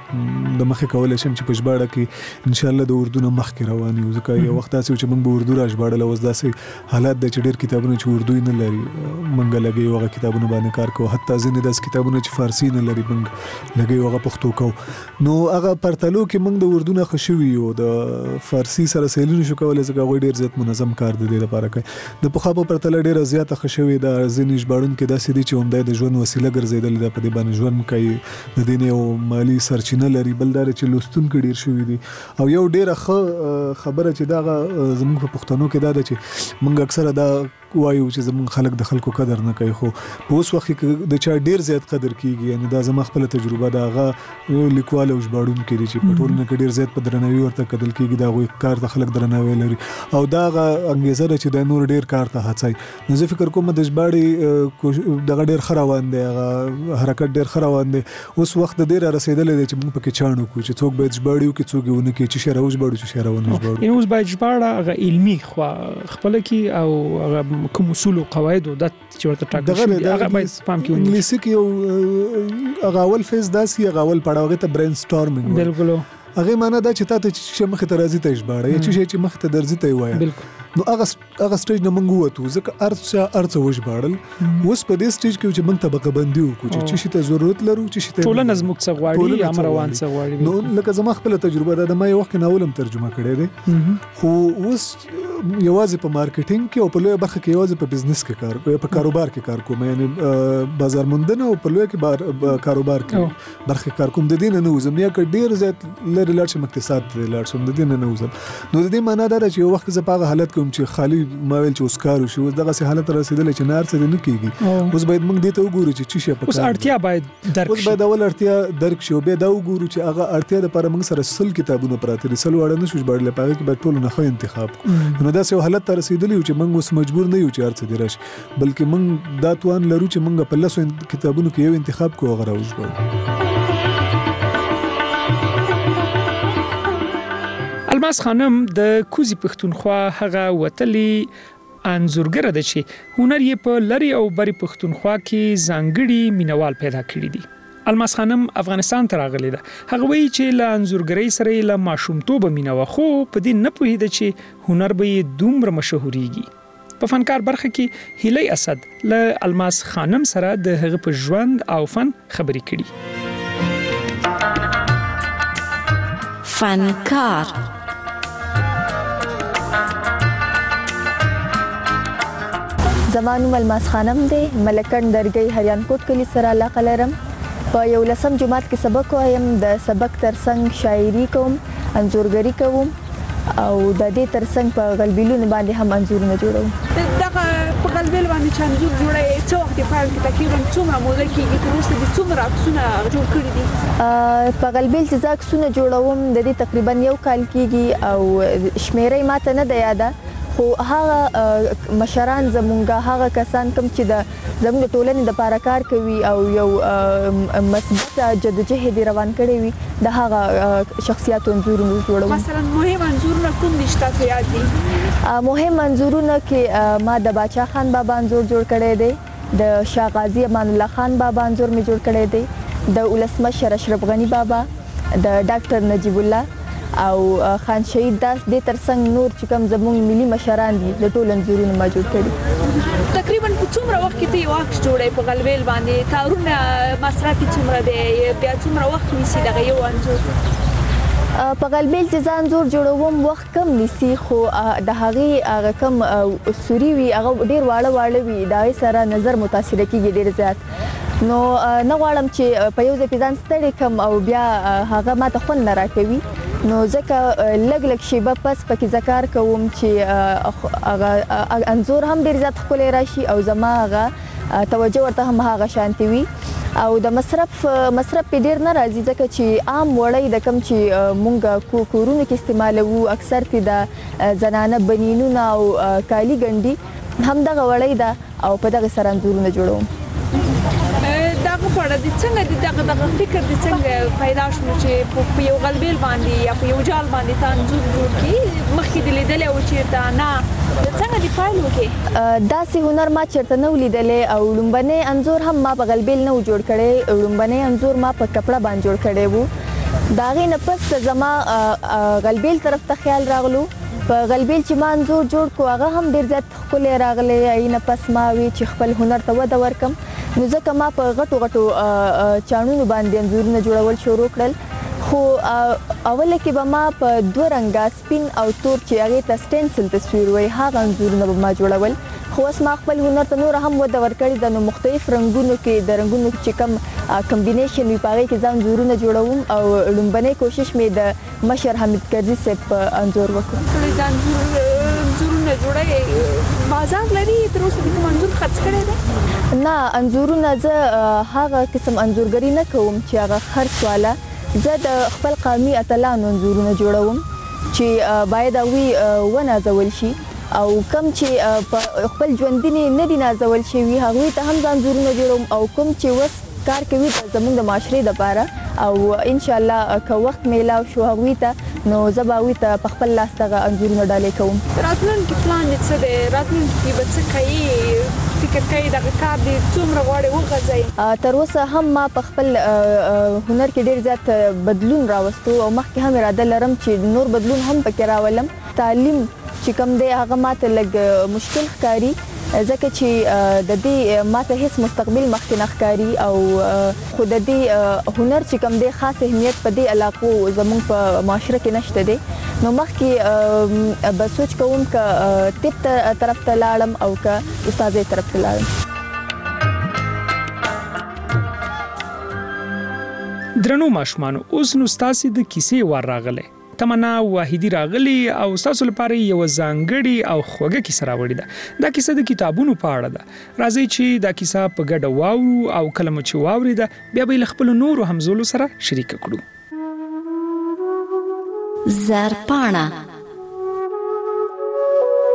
د مخه کولای شم چې په ژباړه کې ان شاء الله د اردو نه مخکې رواني ځکه یو وخت داسې چې موږ به اردو را ژباړل اوس داسې حالات د ډیر کتابونه چې اردو نه لري موږ لګي وغه کتابونه باندې کار کوو حتی ځینې داس کتابونه چې فارسی نه لري موږ لګي وغه پښتو کوو نو هغه پرتلو کې موږ د اردو نه خشوي او د فارسی سره سیلونه شو کولای ځکه ډیر زیات منظم کار د دې لپاره کوي د پخوا په پرتله ډیره زیاته خشوي د ځینې ژباړون کې داسې دي چې هم د ژوند وسیله ګرځیدل د په دې باندې ژوند کوي د دې نه او مالی سرچینه لري بل دا چې لوستونکو ډیر شوی دي او یو ډیره خبره چې دا زموږ په پښتنو کې دا ده چې موږ اکثره دا وایو چې زموږ خلک د خلکو قدر نه کوي خو په اوس وخت کې د چا ډیر زیات قدر کیږي یعنی دا زما خپل تجربه دا هغه لیکوال او ژباړون کې دي چې په ټولنه کې ډیر زیات په درناوي ورته کتل کیږي دا غوي کار د خلک درناوي لري او دا انګیزه ده چې د نور ډیر کار ته هڅای نو زه فکر کوم د ژباړې دغه ډیر خروان دی هغه حرکت ډیر خروان دی اوس وخت ډیر رسیدل دی چې موږ پکې چانو کو چې څوک باید ژباړیو کې څوک ونه کې چې شراوز ژباړو چې شراونه ژباړو یعنی اوس باید ژباړه هغه علمي خپل کې او هغه کوم اصول او قواعد او د چې ورته ټاکل شوی هغه باید پام کې انګلیسي کې یو هغه اول فیز داسي هغه اول پړاوغه ته برین سټارمینګ بالکل هغه معنا دا چې تاسو چې مخ ته راځي ته ژباړه چې مخ ته درځي ته وایي نو هغه سټیج نه مونږ وته ځکه ارڅ وژباړل اوس په دې سټیج کې چې مونږ طبقه بندي وکړو چې شي ته ضرورت لرو چې شي ته ټول نظم څه غواړي امر روان څه غواړي نو لکه زما خپل تجربه ده ما یو وخت ناولم ترجمه کړې ده خو اوس یوازې په مارکیټینګ کې او په لوی برخه کې یوازې په بزنس کې کار کوم په کاروبار کې کار کوم یعنی بازار موندنه او په لوی کې کاروبار کې برخه کار کوم د دین نه وزم یا ډیر زیات لري لاړ شم اقتصاد لري لاړ شم د دین نه وزم نو د دې معنی دا چې یو وخت زه په حالت کوم چې خالی ما ویل چې اوس کار وشي اوس دغه حالت رسیدل چې نار څه نه کیږي اوس باید موږ دې ته وګورو چې شي په اوس اړتیا باید درک اوس باید اول اړتیا درک شي او به دا وګورو چې هغه اړتیا د لپاره موږ سره سل کتابونه پراته دي سل وړاندې شو ژباړل پاره کې باید ټول نه خو انتخاب نو داسې حالت ته رسیدلی چې موږ اوس مجبور نه یو چې هر څه دی راشي، بلکې موږ دا توان لرو چې موږ په 10 کتابونو کې یو انتخاب کوو هغه راوژباړو. الماس خانم د کوزي پښتونخوا هغه وتلی انځورګره ده چې هنر یې په لری او بری پښتونخوا کې ځانګړي مینوال پیدا کړی دي. الماس خانم افغانستان ته راغلی ده. هغه وایي چې له انځورګرۍ سره له ماشومتوب مینوه، خو په دې نه پوهیده چې هنر به دومره مشهوريږي. په فنکار برخه کې هیلۍ اسد له الماس خانم سره د هغه په ژوند او فن خبرې کړي. فنکار زمانو الماس خانم دی، ملکن درګي هریان کوټ کلی سره علاقه لرم. په 11 جماعت کې سبق وایم. د سبق ترڅنګ شاعري کوم، انځورګري کوم او د دې ترڅنګ په غلبیلونو باندې هم انځورونه جوړوم. دغه په غلبیل باندې چې انځور جوړه څو وخت په کې تقریبا څومره موده کېږي چې اوس د څومره عکسونه جوړ کړی دي؟ په غلبیل چې زه عکسونه جوړوم د دې تقریبا 1 کال کېږي او شمیرې ماته نه ده یاده، خو هغه مشران زمونږه هغه کسان کوم چې د زموږ ټولنې د لپاره کار کوي او یو مثبت جدوجهد روان کړی وي، د هغه شخصیاتو انځورونه جوړوم. مثلا مهم انځورونه کوم دي چې تاسو یاد دي؟ مهم انځورونه کې ما د باچا خان بابا انځور جوړ کړی دی، د شاه غازی امان الله خان بابا انځور می جوړ کړی دی، د ولسمشر اشرف غنی بابا، د ډاکټر نجیب الله او خان شهید داس د ترڅنګ نور چې کوم زموږ ملي مشران دي د ټول انځورونه ما جوړ کړي. تقریبا په څومره وخت کې ته یو عکس جوړې په غلبیل باندې؟ کارونه مصرفي څومره دی؟ بیا څومره وخت نیسي دغه یو انځور؟ په غلبیل چې ځان زور جوړوم وخت کم نیسي، خو د هغه کم سوري وي هغه ډیر واړه وي، دا سره نظر متاثر کیږي ډیر زیات. نو نه غواړم چې په یو ځای ځان ستړي کم او بیا هغه ماته خوند نه راکوي، نو ځکه لګ شیبه پس پکې ذکر کوم چې هغه انځور هم ډیر زیات ښکلی راشي او زما هغه توجه ورته هم هغه شانتي وي او د مصرف په ډیر نه راځي، ځکه چې عام وړی د کم چې مونږ کورونو کې استعمالوو اکثر تی د زنانه بنینونه او کالی ګنډي هم دغه وړی ده او په دغه سره انځورونه جوړوم. دغه پړه د څنګه دغه فکر د څنګه پیدا شو چې په یو غلبیل باندې یا په یو جال باندې تانځور جوړ کی؟ مخکې د لیدل او چې نه څنګه دی پایل وکي؟ داسې هنر ما چیرته نه ولیدلې او لومبنه انځور هم ما په غلبیل نه جوړ کړي. لومبنه انځور ما په کپڑا باندې جوړ کړي وو. داغه نه پس زما غلبیل طرف ته خیال راغلو. په غلبیل چې ما انځور جوړ کو هغه هم ډیر زیات ښکلی راغلی. اینه پس ما وی چې خپل هنر ته وده ورکم، نو ځکه ما په غټو چانونو باندې انځورونه جوړول شروع کړل. خو اوله کې به ما په 2 رنګه سپین او تور چې هغه ته سټنسل تصویر وای هغه انځورونه به ما جوړول. خو اوس ما خپل هنر ته نور هم وده ورکړی د مختلف رنگونو کې د رنگونو چې کم کمبینیشن وی پاره کې ځان انځورونه جوړوم او لومبنه کوشش مې د مشر حمید کرزي صاحب انځور وکړ. ځان انځورونه جوړای بازار لري تر اوسه کوم انځور خرڅ کړی دی؟ نه انځورونه زه هغه قسم انځورګری نه کوم چې هغه خرڅ والا. زه د خپل قومي اتلانو انځورونه جوړوم چې باید هغوی ونازول شي او کوم چې په خپل ژوندینې نه دي نازول شوي هغوی ته هم ځان انځورونه جوړوم او کوم چې وس کار کوي زموږ د معاشرې دپاره او ان شاء الله که وخت میلاو شو هغوی ته نو زه به هغوی ته په خپل لاس دغه انځورونه ډالۍ کوم. راتلونکي پلان دې څه دی؟ راتلونکي کې به څه کوي؟ فکر کوي دغه کار دې څومره غواړي وغځوي؟ تر اوسه هم ما په خپل هنر کې ډیر زیات بدلون راوستو او مخکې هم اراده لرم چې نور بدلون هم پکې راولم. تعلیم چې کوم دی هغه ماته لږ مشکل ښکاري ځکه چې د دې ماته هیڅ مستقبل مخکې نه ښکاري او خو د دې هنر چې کوم دی خاص اهمیت په دې علاقو زموږ په معاشره کې نشته دی. نو مخکې به سوچ کوم که طب طرف ته لاړم او که استادۍ طرف ته لاړم. درنو ماشومانو، اوس نو ستاسو د کیسې وار راغلی. تمنا واحدی راغلی او تاسو لپاره یو ځانګړی او خوږه کیسه راوړې ده. دا کیسه د کتابونو په اړه ده. راځئ چې دا کیسه په ګډه واورو او کله چې واورېده بیا به خپل نورو همزولو سره شریک کړو. زرپاڼه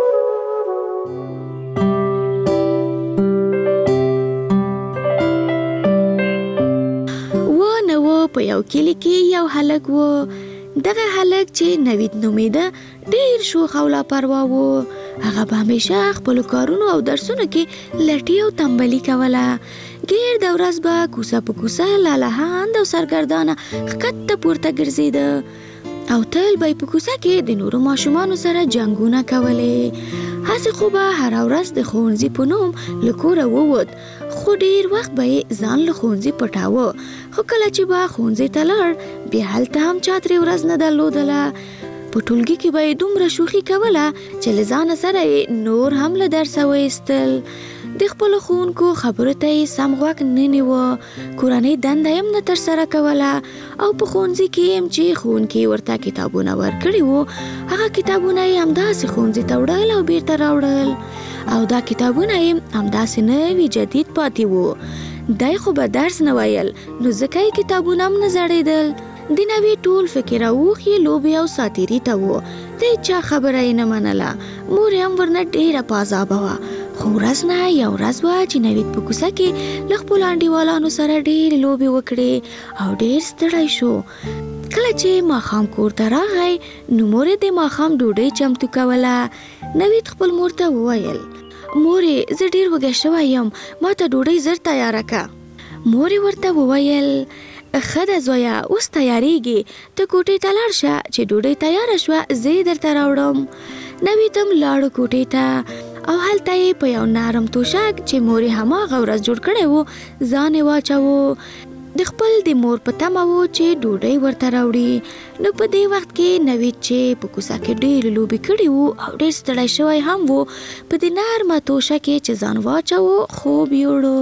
یو کلی کې یو هلک و. دغه هلک چې نوید نومیده ډیر شوخ او لاپروا و. هغه به همیشه خپل کارونو او درسونو کې لټي او تنبلي کوله. ګیر د ورځ به کوسه په کوسه لالهاند او سرګردانه ښکته پورته ګرځېده او تل به په کوسه کې د نورو ماشومانو سره جنګونه کولې. هسې خو به هره ورځ د ښوونځي په نوم له کوره ووت، خو ډیر وخت به یې ځان له ښوونځي پټاوه. خو کله چې به ښوونځي ته لاړ بیا هلته هم چا ترې ورځ نه درلودله. په ټولګي کې به یې دومره شوخي کوله چې له ځانه سره یې نور هم له درسه وایستل. د خپلو ښوونکو خبرو ته یې سم غوږ نه نیوه. کورنۍ دنده یې هم نه ترسره کوله او په ښوونځي کې هم چې ښوونکي ورته کتابونه ورکړي وو هغه کتابونه یې همداسې ښوونځي ته وړل او بیرته راوړل او دا کتابونه یې همداسې نوي جدید پاتې وو. دی خو به درس نه ویل نو ځکه یې کتابونه هم نه زړېدل. د نوي ټول فکر او یې لوبې او ساتیري ته وو. د چا خبره یې نه منله. مور یې هم ورنه ډېره په عذابه وه. خو ورځ نه یو ورځ وه چې نوید په کوڅه کې له خپلو انډیوالانو سره ډېرې لوبې وکړې او ډېر ستړی شو. کله چې ماښام کور ته راغی نو مور یې د ماښام ډوډۍ چمتو کوله. نوید خپل مور ته وویل: مورې زه ډېر وږی شوی یم، ما ته ډوډۍ زر تیاره که. مور یې ورته وویل: ښه ده زویه، اوس تیارېږي، ته کوټې ته لاړ شه چې ډوډۍ تیاره شوه زه یې درته راوړم. نوید هم لاړو کوټې ته او هلته یې په یو نرم توشک چې مور یې هماغه ورځ جوړ کړی و ځان یې واچوه. د خپل د مور په تمه و چې ډوډۍ ورته راوړي. نو په دې وخت کې نوید چې په کوڅه کې ډېرې لوبې کړې وو او ډېر ستړی شوی هم و په دې نرمه توشه کې چې ځان واچوه خوب یوړو.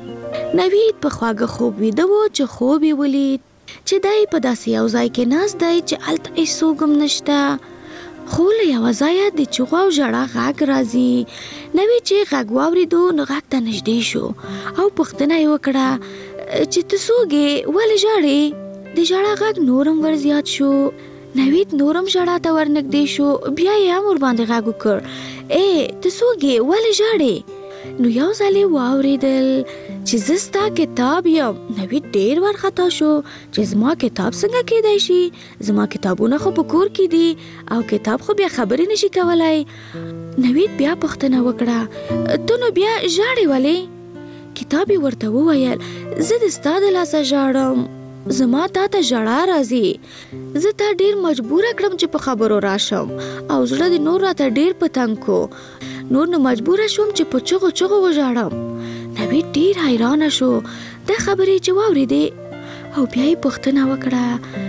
نوید په خواږه خوب ویده و چې خوب یې ولید چې دی په داسې یو ځای کې ناست دی چې هلته هېڅوک هم نشته. خو له یوه ځایه د چغو او ژړا غږ راځي. نوید چې غږ واورېدو نو غږ ته نږدې شو او پوښتنه یې وکړه چې ته څوک یې، ولې ژاړې؟ د ژړا غږ نور هم ورزیات شو. نوید نور هم ژړا ته ورنږدې شو. بیا یې هم ورباندې غږ وکړ: ای ته څوک یې، ولې ژاړې؟ نو یو ځل یې واورېدل چې زه ستا کتاب یم. نوید ډېر وارخطا شو چې زما کتاب څنګه کیدای شي؟ زما کتابونه خو په کور کې دي او کتاب خو بیا خبرې نشي کولای. نوید بیا پوښتنه وکړه: ته نو بیا ژاړې ولې؟ کتاب یې ورته وویل: زه د ستا د لاسه ژاړم، زما تا ته ژړا راځي. زه تا ډېر مجبوره کړم چې په خبرو راشم او زړه دې نور راته ډېر په تنګ کو. نور نو مجبوره شوم چې په چغو چغو وژاړم. نوید ډېر حیرانه شو دا خبرې چې واورېدې او بیا یې پوښتنه وکړه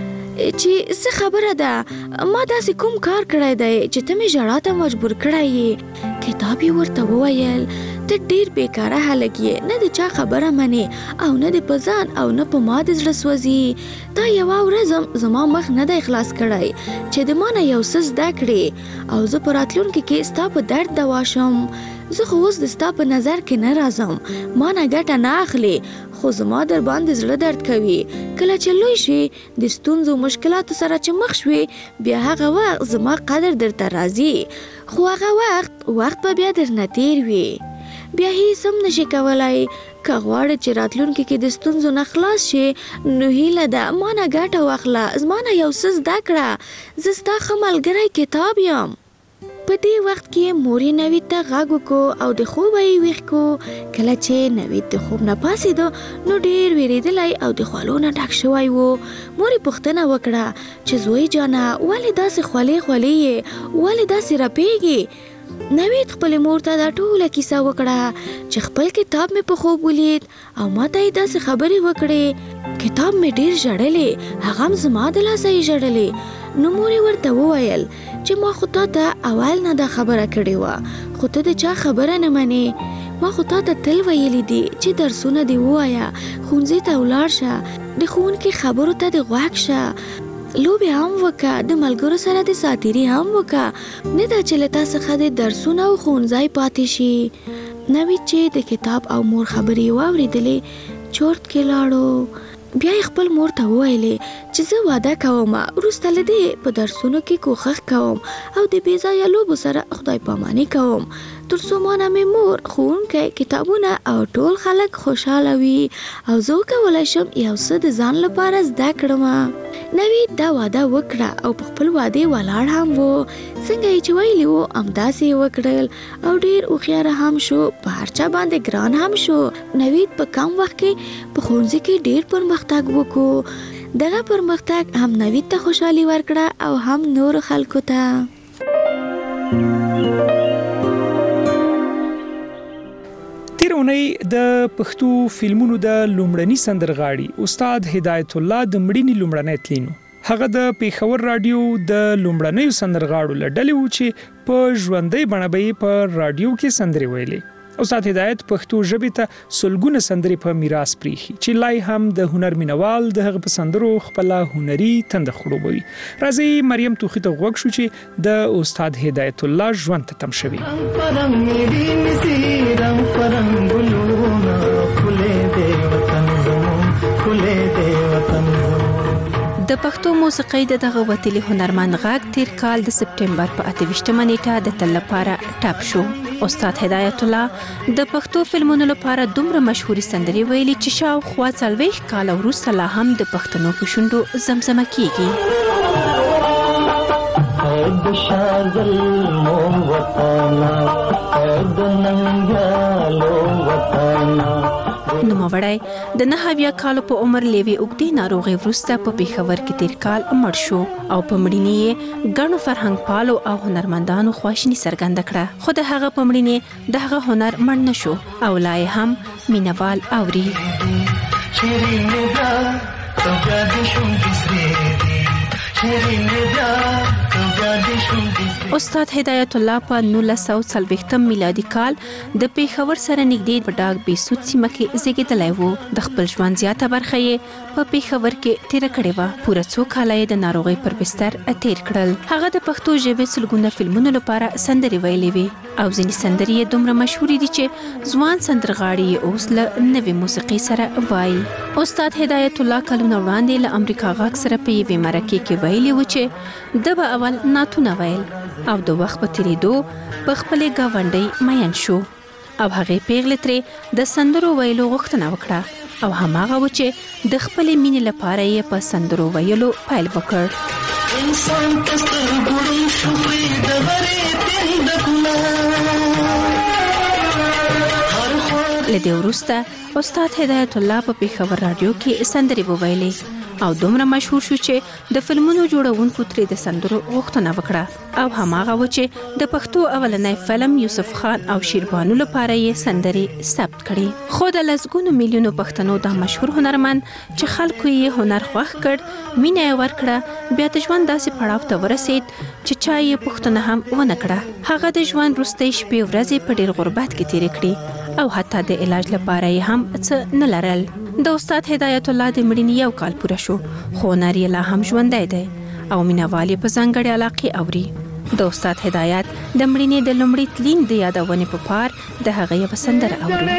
چې څه خبره ده، ما داسې کوم کار کړی دی چې ته مې ژړا ته مجبور کړی یې؟ کتاب یې ورته وویل: ته ډېر بیکاره هلک یې، نه د چا خبره منې او نه د په ځان او نه په ما د زړه سوځي. تا یوه ورځ هم زما مخ نه دی خلاص کړی چې د ما نه یو څه زده کړې او زه په راتلونکي کې ستا په درد دوا شم. زه خو اوس د ستا په نظر کې نه راځم، ما نه ګټه نه اخلې، خو زما در باندې زړه درد کوي. کله چې لوی شي د ستونزو مشکلاتو سره چې مخ شوي بیا هغه وخت زما قدر درته راځي، خو هغه وخت به بیا درنه تیر وي، بیا هیڅ هم نشي کولای. که غواړې چې راتلونکي کې د ستونزو نه خلاص شي نو هیله ده ما نه ګټه واخله، زما نه یو څه زده کړه، زه ستا ښه ملګری کتاب یم. په دې وخت کې مور یې نوید ته غږ وکړو او د خوبه یې ویښ کړو. کله چې نوید د خوب نه پاڅېده نو ډېر وېرېدلی او د خولو نه ډک شوی و. مور یې پوښتنه وکړه چې زوی جانه ولې داسې خولې یې، ولې داسې رپېږې؟ نوید خپلې مور ته دا ټوله کیسه وکړه چې خپل کتاب مې په خوب ولید او ما ته یې داسې خبرې وکړې. کتاب مې ډېر ژړلې، هغه هم زما د لاسه یې ژړلې. نو مور یې ورته وویل چې ما خو تا ته اول نه دا خبره کړې وه، خو ته د چا خبره نه منې. ما خو تا ته تل ویلي دي چې درسونه دې ووایه، ښوونځي ته ولاړ شه، د ښوونکي خبرو ته دې غوږ شه، لوبې هم وکړه، د ملګرو سره د ساتیري هم وکړه، نه دا چې له تا څخه د درسونه او ښوونځی پاتې شي. نوید چې د کتاب او مور خبرې واورېدلې چورت کې لاړو. بیا یې خپل مور ته وویلې چې چې زه واده کوم وروسته له دې په درسونو کې کوښښ کوم او د بې ځایه لوبو سره خدای پاماني کوم تر څو مانه مې مور ښوونکی کتابونه او ټول خلک خوشحاله وي او زه وکولی شم یو څه د ځان لپاره زده کړم نوید دا واده وکړه او په خپل واده ولاړ هم و څنګه یې چې ویلي و همداسې یې وکړل او ډېر هوښیاره هم شو په هر چا باندې ګران هم شو نوید په کم وخت کې په ښوونځي کې ډېر پرمختګ وکړو دغه پرمختګ هم نوید ته خوشحالي ورکړه او هم نورو خلکو ته تیر اونۍ د پښتو فلمونو د لومړني سندرغاړي استاد هدایت الله د مړینې لومړنی تلینو هغه د پیښور رادیو د لومړنیو سندرغاړو له ډلې و چې په ژوندۍ بڼه به په رادیو کې سندرې ویلې استاد هدایت پښتو ژبې ته سلګونه سندرې په میراث پریخي چې لای هم د هنر مینوال د هغه په سندرو خپل هنري تند خړوبوي راځي مریم توخی ته غوښ شو چې د استاد هدایت الله ژوند ته تم شوی د پښتو موسیقۍ دغه وتلي هنرمند غږ تیر کال د سپټمبر په 28مه نیټه د تل لپاره ټاپ شو استاد هدایت الله د پښتو فلمونو لپاره دومره مشهوري سندري ویلي چې شاوخوا 40 کال وروسته لا هم د پښتنو په شونډو زمزمه کیږي نوموړی د 9 کالو په عمر لوي اوږدې ناروغي وروسته په پیښور کې تیر کال مړ شو او په مړینې یې ګڼو فرهنګ پالو او هنرمندانو خواشیني څرګنده کړه خو د هغه په مړینې دغه هنر مړ نه شو او لا یې هم مینوال اوري استاد هدایت الله په 1940 میلادي کال د پیښور سره نږدې په ډاګ بیسود سیمه کې زیږیدلی و د خپل ژوند زیاته برخه یې په پیښور کې تیر کړې و پوره 2 کاله یې د ناروغۍ پر بستر تیر کړل هغه د پښتو ژبې سلګونه فلمونو لپاره سندري ویلې وي او ځینې سندري یې دومره مشهورې دي چې ځوان سندرغاړي اوس له نوې موسیقي سره وایي استاد هدایت الله کلونه وړاندې له امریکا غاک سره په یوې مرکې کې ویلي و چې د به اول ناتونه ویل او د وخت په تیریدو په خپلې ګاونډۍ مین شو او هغې پیغلې ترې د سندرو ویلو غوښتنه وکړه او هماغه و چې د خپلې مینې لپاره یې په سندرو ویلو پیل وکړ انسان تستر ګړو شو پرې د غرې تندکونه لدې وروسته استاد هدایت الله په پیښور رادیو کې سندرې وویلې او دومره مشهور شو چې د فلمونو جوړونکو ترې د سندرو غوښتنه وکړه او هماغه و چې د پښتو اولنی فلم یوسف خان او شیربانو لپاره یې سندرې ثبت کړي خو د لسګونو میلیونو پښتنو د مشهور هنرمند چې خلکو یې هنر خوښ کړ مینه یې ورکړه بیا د ژوند داسې پړاو ته ورسید چې چا یې پوښتنه هم ونه کړه هغه د ژوند وروستۍ شپې ورځې په ډېر غربت کې تیرې کړې او حتی د علاج لپاره یې هم څه نه لرل د استاد هدایت الله د مړینې 1 کال پوره شو خو هنر یې لا هم ژوندی دی او مینوال یې په ځانګړې علاقې اوري د استاد هدایت د مړینې د لومړي تلین د یادونې په پار د هغه یوه سندره اورو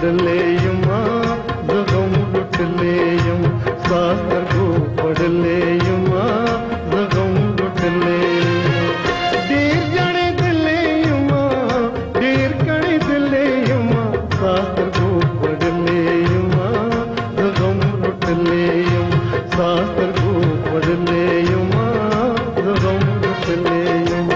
पढ़ले युमा जगम लुटले युम सासर को पढ़ले युमा जगम लुटले देर जाने दिले युमा देर कणे दिले युमा सासर को पढ़ले युमा जगम लुटले युम सासर को पढ़ले युमा जगम लुटले युमा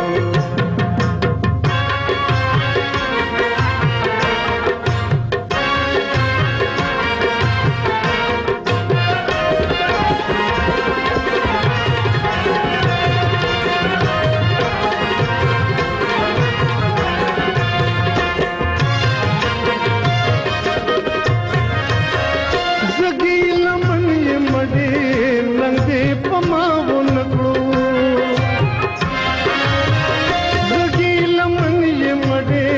मडे